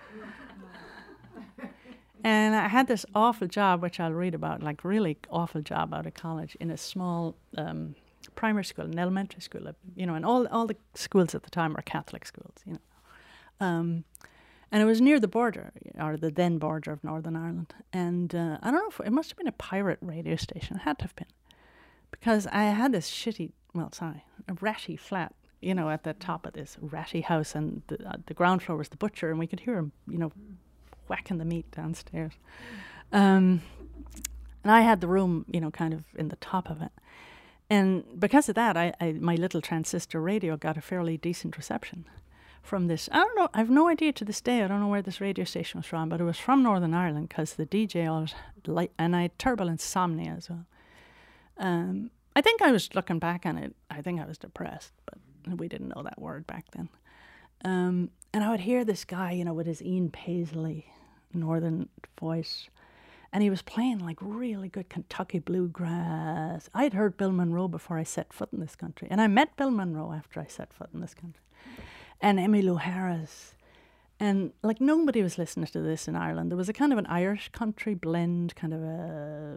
And I had this awful job, which I'll read about, like really awful job out of college in a small um, primary school, an elementary school, uh, you know, and all all the schools at the time were Catholic schools, you know. Um, and it was near the border, or the then border of Northern Ireland. And uh, I don't know if it must have been a pirate radio station. It had to have been, because I had this shitty, well, sorry, a ratty flat, you know, at the top of this ratty house, and the, uh, the ground floor was the butcher, and we could hear him, you know, whacking the meat downstairs. Um, and I had the room, you know, kind of in the top of it. And because of that, I, I my little transistor radio got a fairly decent reception from this. I don't know, I have no idea to this day, I don't know where this radio station was from, but it was from Northern Ireland, because the D J always, li- and I had terrible insomnia as well. Um, I think I was looking back on it, I think I was depressed, but we didn't know that word back then. Um, and I would hear this guy, you know, with his Ian Paisley northern voice, and he was playing like really good Kentucky bluegrass. I had heard Bill Monroe before I set foot in this country, and I met Bill Monroe after I set foot in this country, and Emmylou Harris, and like nobody was listening to this in Ireland. There was a kind of an Irish country blend, kind of a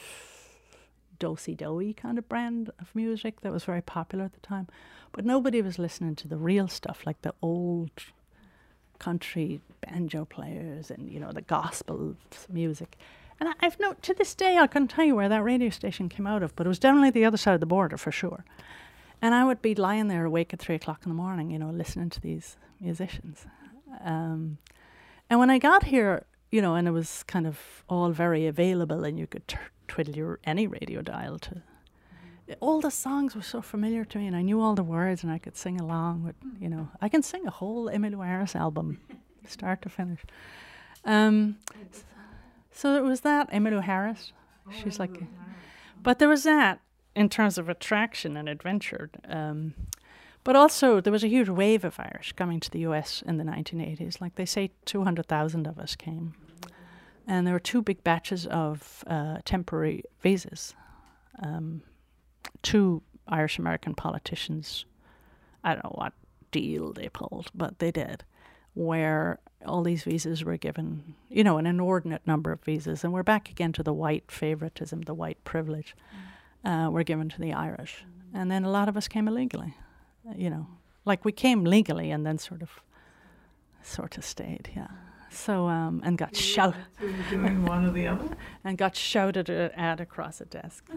do-si-do-y kind of brand of music that was very popular at the time, but nobody was listening to the real stuff, like the old country banjo players and, you know, the gospel music. And I, I've no, to this day, I couldn't tell you where that radio station came out of, but it was definitely the other side of the border for sure. And I would be lying there awake at three o'clock in the morning, you know, listening to these musicians. Um, and when I got here, you know, and it was kind of all very available, and you could t- twiddle your any radio dial to. All the songs were so familiar to me, and I knew all the words, and I could sing along with, you know, I can sing a whole Emmylou Harris album, start to finish. Um, so it was that, Emmylou Harris. She's like, but there was that in terms of attraction and adventure. Um, but also there was a huge wave of Irish coming to the U S in the nineteen eighties. Like they say two hundred thousand of us came. And there were two big batches of uh, temporary visas. Um, two Irish-American politicians, I don't know what deal they pulled, but they did, where all these visas were given, you know, an inordinate number of visas. And we're back again to the white favoritism, the white privilege, uh, were given to the Irish. And then a lot of us came illegally, you know, like we came legally and then sort of, sort of stayed, yeah. So, um, and got shouted. So you're doing one or the other? And got shouted at across a desk.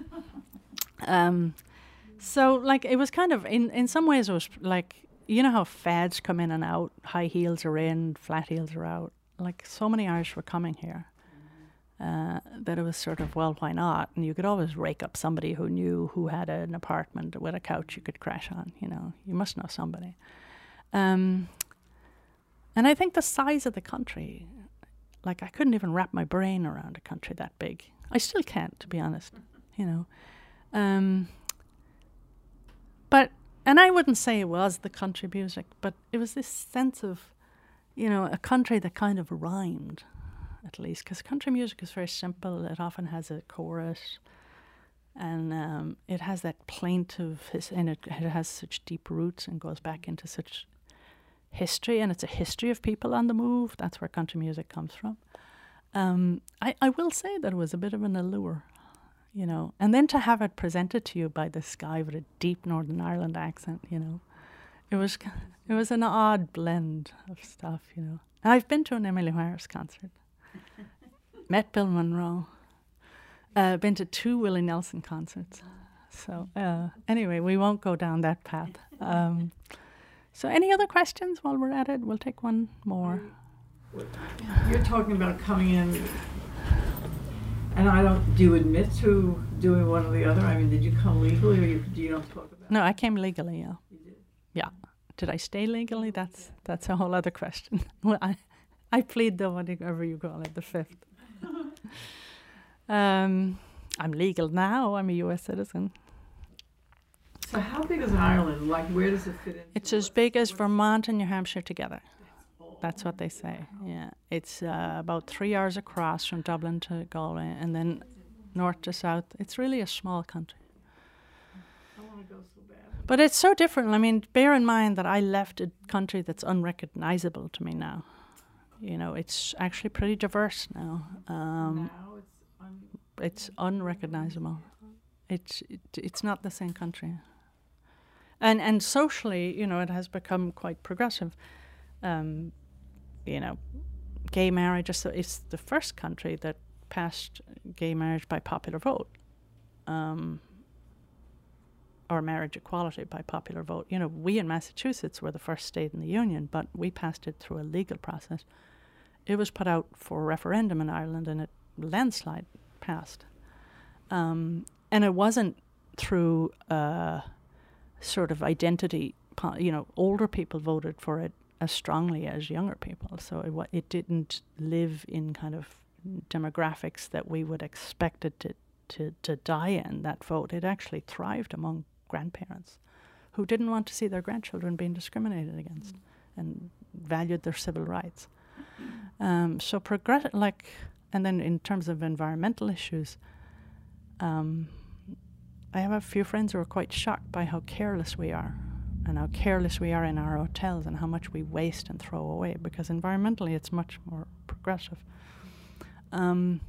Um, so, like, it was kind of, in, in some ways, it was like, you know how fads come in and out, high heels are in, flat heels are out. Like, so many Irish were coming here uh, that it was sort of, well, why not? And you could always rake up somebody who knew, who had an apartment with a couch you could crash on, you know. You must know somebody. Um, and I think the size of the country, like, I couldn't even wrap my brain around a country that big. I still can't, to be honest, you know. Um, but, and I wouldn't say it was the country music, but it was this sense of, you know, a country that kind of rhymed, at least, because country music is very simple. It often has a chorus, and um, it has that plaintive, his, and it, it has such deep roots and goes back into such history, and it's a history of people on the move. That's where country music comes from. Um, I, I will say that it was a bit of an allure, you know, and then to have it presented to you by this guy with a deep Northern Ireland accent, you know, it was it was an odd blend of stuff, you know. And I've been to an Emmylou Harris concert, met Bill Monroe, uh, been to two Willie Nelson concerts. So uh, anyway, we won't go down that path. Um, so any other questions while we're at it? We'll take one more. You're talking about coming in, and I don't. Do you admit to doing one or the other? I mean, did you come legally, or you, do you don't talk about? No, I came legally. Yeah. You did. Yeah. Did I stay legally? That's that's a whole other question. Well, I, I plead the whatever you call it, the fifth. um, I'm legal now. I'm a U S citizen. So how big is Ireland? Like, where does it fit in? It's as big as Vermont and New Hampshire together. That's what they say. Yeah, it's uh, about three hours across from Dublin to Galway, and then north to south. It's really a small country. I want to go so bad. But it's so different. I mean, bear in mind that I left a country that's unrecognizable to me now. You know, it's actually pretty diverse now. Um, now it's un- it's unrecognizable. It's it, it's not the same country. And and socially, you know, it has become quite progressive. Um, you know, gay marriage is the, it's the first country that passed gay marriage by popular vote, um, or marriage equality by popular vote. You know, we in Massachusetts were the first state in the union, but we passed it through a legal process. It was put out for a referendum in Ireland, and it landslide passed. Um, and it wasn't through uh, sort of identity. Po- you know, older people voted for it as strongly as younger people, so it, wa- it didn't live in kind of demographics that we would expect it to, to, to die in, that vote. It actually thrived among grandparents who didn't want to see their grandchildren being discriminated against mm. and valued their civil rights. Um, so progress, like, and then in terms of environmental issues, um, I have a few friends who are quite shocked by how careless we are, and how careless we are in our hotels, and how much we waste and throw away, because environmentally it's much more progressive. Um,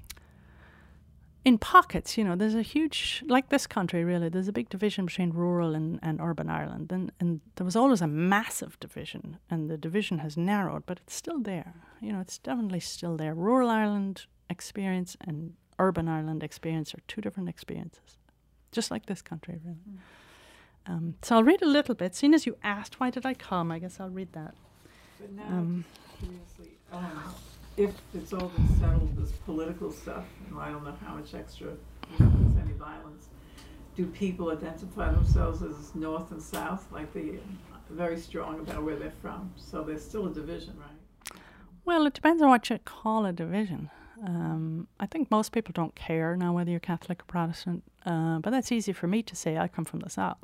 in pockets, you know, there's a huge, like this country really, there's a big division between rural and, and urban Ireland, and, and there was always a massive division, and the division has narrowed, but it's still there. You know, it's definitely still there. Rural Ireland experience and urban Ireland experience are two different experiences, just like this country really. Mm. Um, so I'll read a little bit. Seeing as you asked why did I come, I guess I'll read that. But now, Um, curiously, um, if it's all been settled, this political stuff, and I don't know how much extra, you know, there's any violence, do people identify themselves as North and South? Like they very strong about where they're from. So there's still a division, right? Well, it depends on what you call a division. Um, I think most people don't care now whether you're Catholic or Protestant, uh, but that's easy for me to say. I come from the South.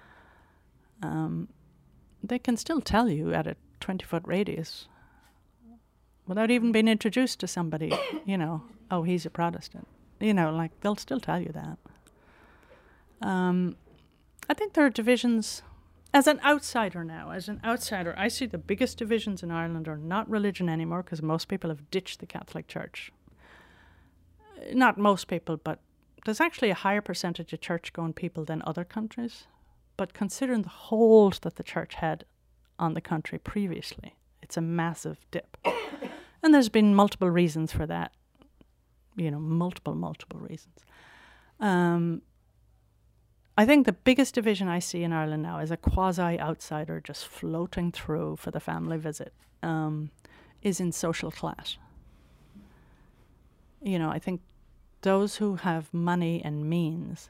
Um, they can still tell you at a twenty-foot radius, without even being introduced to somebody, you know, oh, he's a Protestant. You know, like, they'll still tell you that. Um, I think there are divisions. As an outsider now, as an outsider, I see the biggest divisions in Ireland are not religion anymore, because most people have ditched the Catholic Church. Not most people, but there's actually a higher percentage of church-going people than other countries. But considering the hold that the church had on the country previously, it's a massive dip. And there's been multiple reasons for that. You know, multiple, multiple reasons. Um, I think the biggest division I see in Ireland now is a quasi-outsider just floating through for the family visit, um, is in social class. You know, I think those who have money and means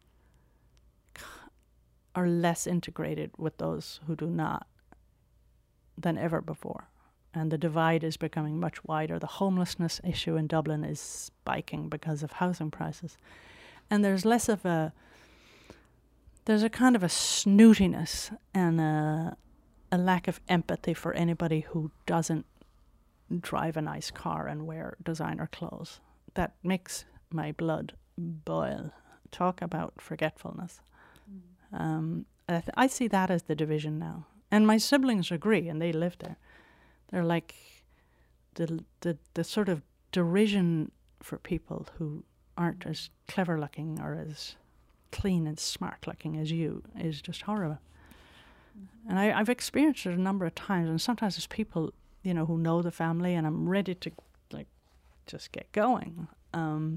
are less integrated with those who do not than ever before. And the divide is becoming much wider. The homelessness issue in Dublin is spiking because of housing prices. And there's less of a, there's a kind of a snootiness and a, a lack of empathy for anybody who doesn't drive a nice car and wear designer clothes. That makes my blood boil. Talk about forgetfulness. Um, I, th- I see that as the division now. And my siblings agree, and they live there. They're like the, the the sort of derision for people who aren't as clever looking or as clean and smart looking as you is just horrible. Mm-hmm. And I, I've experienced it a number of times, and sometimes there's people, you know, who know the family, and I'm ready to like just get going. Um,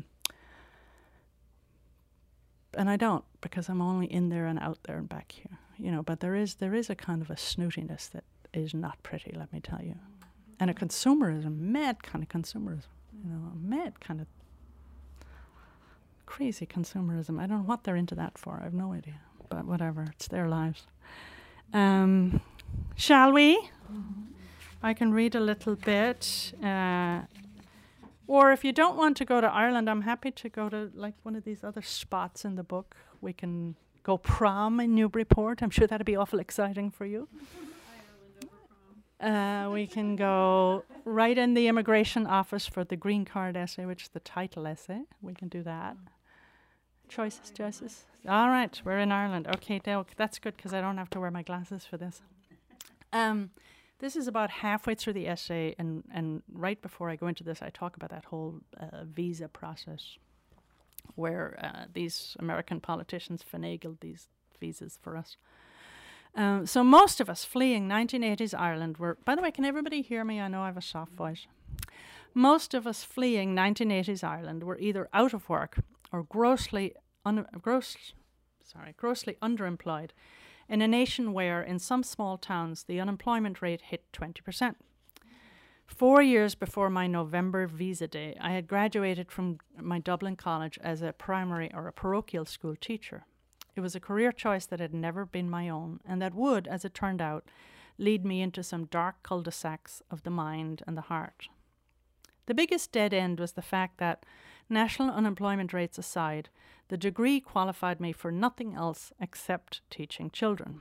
And I don't, because I'm only in there and out there and back here, you know. But there is there is a kind of a snootiness that is not pretty, let me tell you, and a consumerism, mad kind of consumerism, you know, a mad kind of crazy consumerism. I don't know what they're into that for. I have no idea, but whatever, it's their lives. Um, shall we? Mm-hmm. I can read a little bit. Uh, Or if you don't want to go to Ireland, I'm happy to go to like one of these other spots in the book. We can go prom in Newburyport. I'm sure that'd be awful exciting for you. Uh, we can go right in the immigration office for the green card essay, which is the title essay. We can do that. Choices, choices. All right, we're in Ireland. Okay, now that's good because I don't have to wear my glasses for this. Um, this is about halfway through the essay, and, and right before I go into this, I talk about that whole uh, visa process where uh, these American politicians finagled these visas for us. Um, so most of us fleeing nineteen eighties Ireland were, by the way, can everybody hear me? I know I have a soft voice. Most of us fleeing nineteen eighties Ireland were either out of work or grossly, un- gross, sorry, grossly underemployed in a nation where, in some small towns, the unemployment rate hit twenty percent. Four years before my November visa day, I had graduated from my Dublin college as a primary or a parochial school teacher. It was a career choice that had never been my own, and that would, as it turned out, lead me into some dark cul-de-sacs of the mind and the heart. The biggest dead end was the fact that, national unemployment rates aside, the degree qualified me for nothing else except teaching children.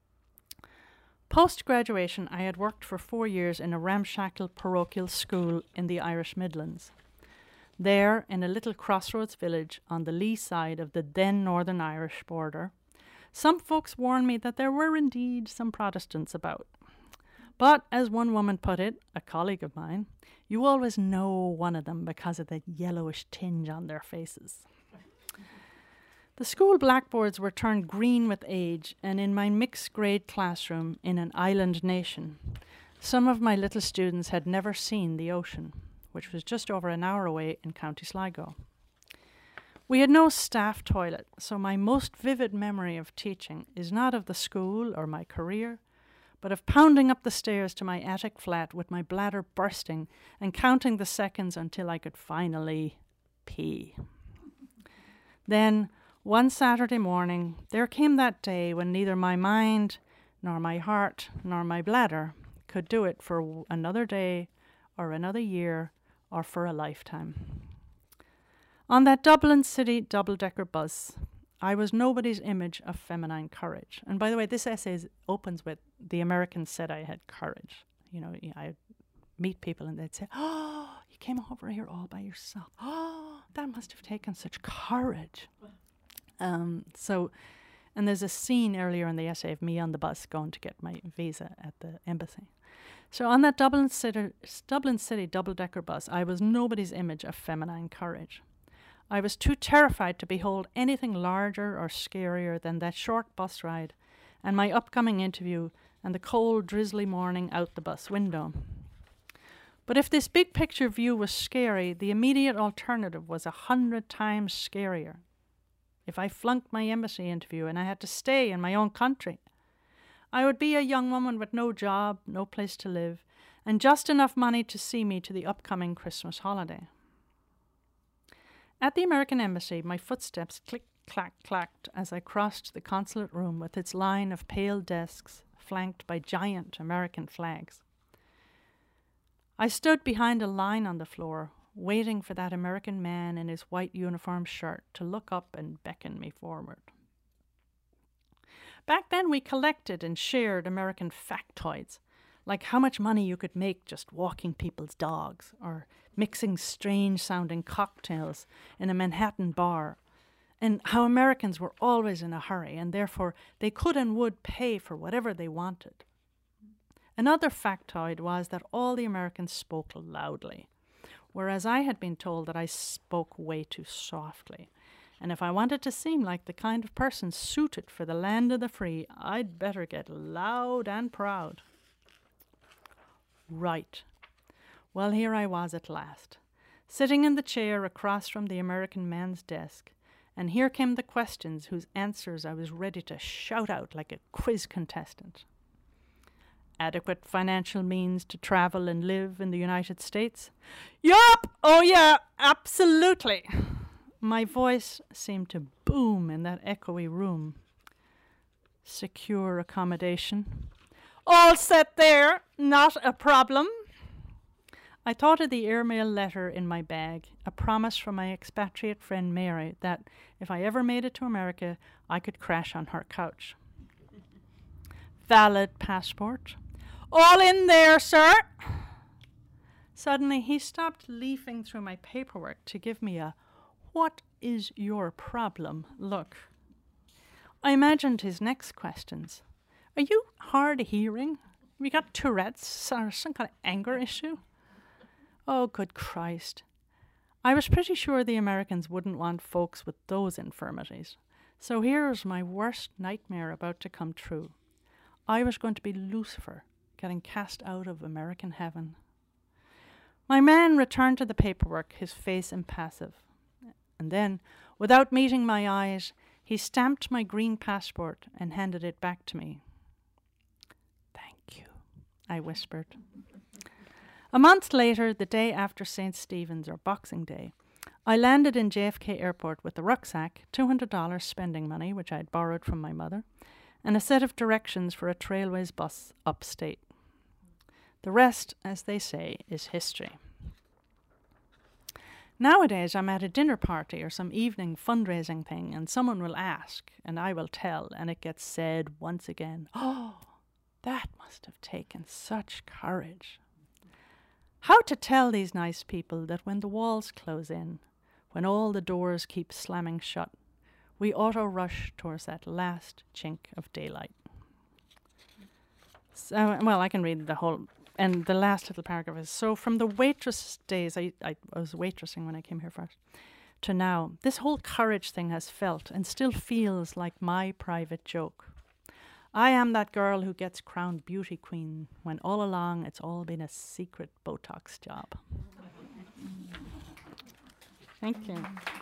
Post-graduation, I had worked for four years in a ramshackle parochial school in the Irish Midlands. There, in a little crossroads village on the lee side of the then Northern Irish border, some folks warned me that there were indeed some Protestants about. But, as one woman put it, a colleague of mine, you always know one of them because of the yellowish tinge on their faces. The school blackboards were turned green with age, and in my mixed grade classroom in an island nation, some of my little students had never seen the ocean, which was just over an hour away in County Sligo. We had no staff toilet, so my most vivid memory of teaching is not of the school or my career, but of pounding up the stairs to my attic flat with my bladder bursting and counting the seconds until I could finally pee. Then, one Saturday morning, there came that day when neither my mind, nor my heart, nor my bladder could do it for w- another day, or another year, or for a lifetime. On that Dublin City double-decker bus, I was nobody's image of feminine courage. And by the way, this essay is, opens with, the Americans said I had courage. You know, I meet people and they'd say, oh, you came over here all by yourself. Oh, that must have taken such courage. Um, so, and there's a scene earlier in the essay of me on the bus going to get my visa at the embassy. So on that Dublin City, Dublin City double-decker bus, I was nobody's image of feminine courage. I was too terrified to behold anything larger or scarier than that short bus ride and my upcoming interview and the cold, drizzly morning out the bus window. But if this big picture view was scary, the immediate alternative was a hundred times scarier. If I flunked my embassy interview and I had to stay in my own country, I would be a young woman with no job, no place to live, and just enough money to see me to the upcoming Christmas holiday. At the American embassy, my footsteps click, clack, clacked as I crossed the consulate room with its line of pale desks flanked by giant American flags. I stood behind a line on the floor, waiting for that American man in his white uniform shirt to look up and beckon me forward. Back then we collected and shared American factoids, like how much money you could make just walking people's dogs, or mixing strange-sounding cocktails in a Manhattan bar, and how Americans were always in a hurry, and therefore they could and would pay for whatever they wanted. Another factoid was that all the Americans spoke loudly, whereas I had been told that I spoke way too softly. And if I wanted to seem like the kind of person suited for the land of the free, I'd better get loud and proud. Right. Well, here I was at last, sitting in the chair across from the American man's desk, and here came the questions whose answers I was ready to shout out like a quiz contestant. Adequate financial means to travel and live in the United States? Yup! Oh yeah, absolutely! My voice seemed to boom in that echoey room. Secure accommodation? All set there, not a problem. I thought of the airmail letter in my bag, a promise from my expatriate friend Mary that if I ever made it to America, I could crash on her couch. Valid passport. All in there, sir. Suddenly, he stopped leafing through my paperwork to give me a "what is your problem" look. I imagined his next questions. Are you hard of hearing? Have you got Tourette's or some kind of anger issue? Oh, good Christ. I was pretty sure the Americans wouldn't want folks with those infirmities. So here was my worst nightmare about to come true. I was going to be Lucifer, getting cast out of American heaven. My man returned to the paperwork, his face impassive. And then, without meeting my eyes, he stamped my green passport and handed it back to me. Thank you, I whispered. A month later, the day after Saint Stephen's or Boxing Day, I landed in J F K Airport with a rucksack, two hundred dollars spending money, which I had borrowed from my mother, and a set of directions for a Trailways bus upstate. The rest, as they say, is history. Nowadays, I'm at a dinner party or some evening fundraising thing, and someone will ask, and I will tell, and it gets said once again, "Oh, that must have taken such courage." How to tell these nice people that when the walls close in, when all the doors keep slamming shut, we auto-rush towards that last chink of daylight. So, well, I can read the whole, and the last little paragraph is, so from the waitress days, I, I, I was waitressing when I came here first, to now, this whole courage thing has felt and still feels like my private joke. I am that girl who gets crowned beauty queen when all along it's all been a secret Botox job. Thank you.